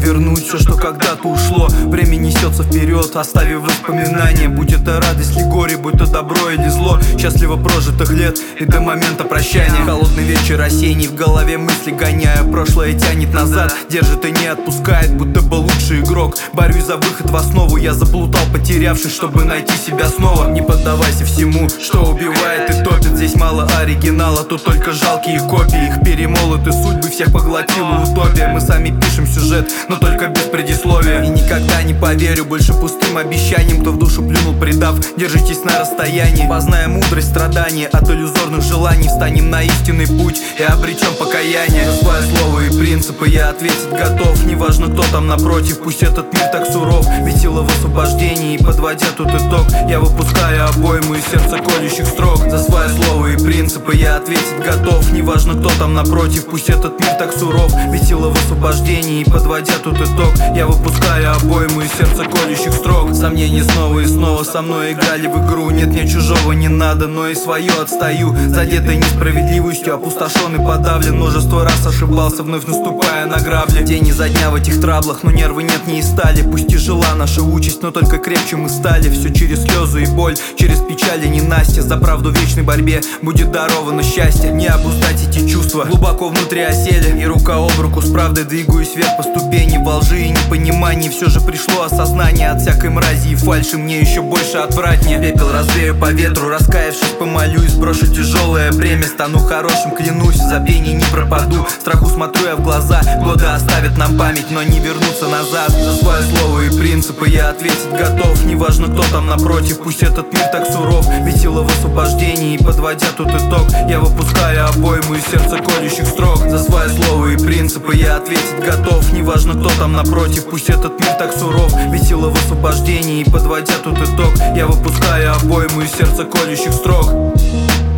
вернуть все, что когда-то ушло. Время несется вперед, оставив воспоминания. Будь это радость или горе, будь то добро или зло. Счастливо прожитых лет и до момента прощания. Холодный вечер осенний, в голове мысли гоняя. Прошлое тянет назад, держит и не отпускает, будто бы лучший игрок. Борюсь за выход в основу, я заплутал, потерявшись, чтобы найти себя снова. Не поддавайся всему, что убивает и топит. Здесь мало оригинала, тут только жалкие копии. Их перемолоты судьбы, всех поглотила утопия. Мы сами пишем сюжет, но только без предисловия. И никогда не поверю больше пустым обещаниям. Кто в душу плюнул, предав, держитесь на расстоянии. Познаем мудрость страдания от иллюзорных желаний. Встанем на истинный путь и обречем покаяние. За свое слово и принципы я ответить готов. Неважно, кто там напротив, пусть этот мир так суров. Ведь сила в освобождении, подводя тут итог, я выпускаю обойму из сердца колющих строк. За свое слово и принципы я ответить готов. Неважно, кто там напротив, пусть этот мир так суров. Ведь сила в освобождении, подводя тут итог, я выпускаю обойму из сердца колющих строк. Сомнения снова и снова со мной играли в игру. Нет, мне чужого не надо, но и свое отстаю. Задетый несправедливостью, опустошен и подавлен. Множество раз ошибался, вновь наступая на грабли. День изо дня в этих траблах, но нервы нет, не и стали. Пусть тяжела наша участь, но только крепче мы стали. Все через слезы и боль, через печаль и ненастье. За правду в вечной борьбе будет даровано счастье. Не обуздать эти чувства, глубоко внутри осели. И рука об руку с правдой двигаюсь вверх по ступени. Во лжи и непонимании все же пришло осознание. От всякой мрази и фальши мне еще больше отвратнее. Пепел развею по ветру, раскаявшись помолюсь. Брошу тяжелое бремя, стану хорошим, клянусь. В забвении не пропаду, страху смотрю я в глаза. Годы оставят нам память, но не вернуться назад. За свое слово и принципы я ответить готов. Неважно, кто там напротив, пусть этот мир так суров. Ведь сила в освобождении, подводя тут итог, я выпускаю обойму из сердца колющих строк. За свое слово и принципы я ответить готов. Неважно, кто там напротив, пусть этот мир так суров. Ведь сила в освобождении, подводя тут итог, я выпускаю обойму из сердца колющих строк.